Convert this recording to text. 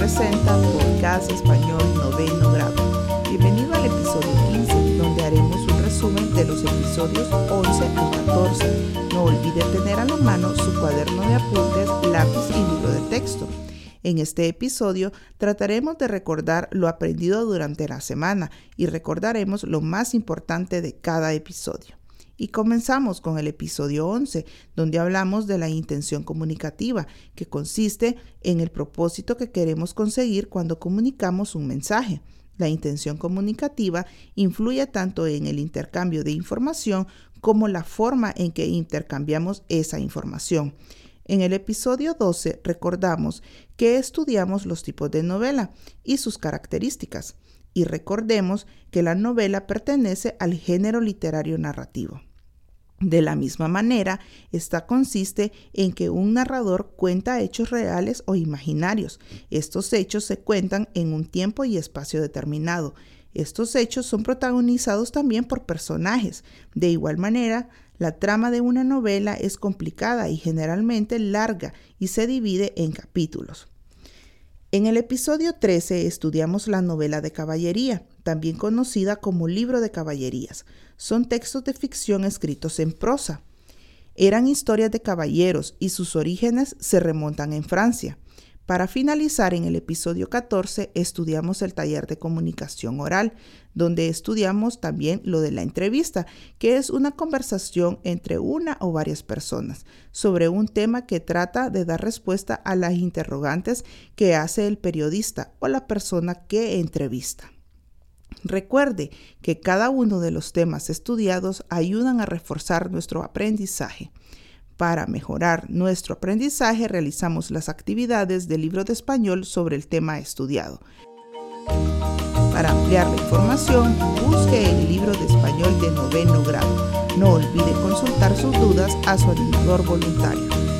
presenta Podcast Español Noveno Grado. Bienvenido al episodio 15, donde haremos un resumen de los episodios 11 al 14. No olvide tener a la mano su cuaderno de apuntes, lápiz y libro de texto. En este episodio trataremos de recordar lo aprendido durante la semana y recordaremos lo más importante de cada episodio. Y comenzamos con el episodio 11, donde hablamos de la intención comunicativa, que consiste en el propósito que queremos conseguir cuando comunicamos un mensaje. La intención comunicativa influye tanto en el intercambio de información como la forma en que intercambiamos esa información. En el episodio 12 recordamos que estudiamos los tipos de novela y sus características. Y recordemos que la novela pertenece al género literario narrativo. De la misma manera, esta consiste en que un narrador cuenta hechos reales o imaginarios. Estos hechos se cuentan en un tiempo y espacio determinado. Estos hechos son protagonizados también por personajes. De igual manera, la trama de una novela es complicada y generalmente larga y se divide en capítulos. En el episodio 13 estudiamos la novela de caballería, también conocida como libro de caballerías. Son textos de ficción escritos en prosa. Eran historias de caballeros y sus orígenes se remontan en Francia. Para finalizar, en el episodio 14 estudiamos el taller de comunicación oral, donde estudiamos también lo de la entrevista, que es una conversación entre una o varias personas sobre un tema que trata de dar respuesta a las interrogantes que hace el periodista o la persona que entrevista. Recuerde que cada uno de los temas estudiados ayudan a reforzar nuestro aprendizaje. Para mejorar nuestro aprendizaje, realizamos las actividades del libro de español sobre el tema estudiado. Para ampliar la información, busque el libro de español de noveno grado. No olvide consultar sus dudas a su animador voluntario.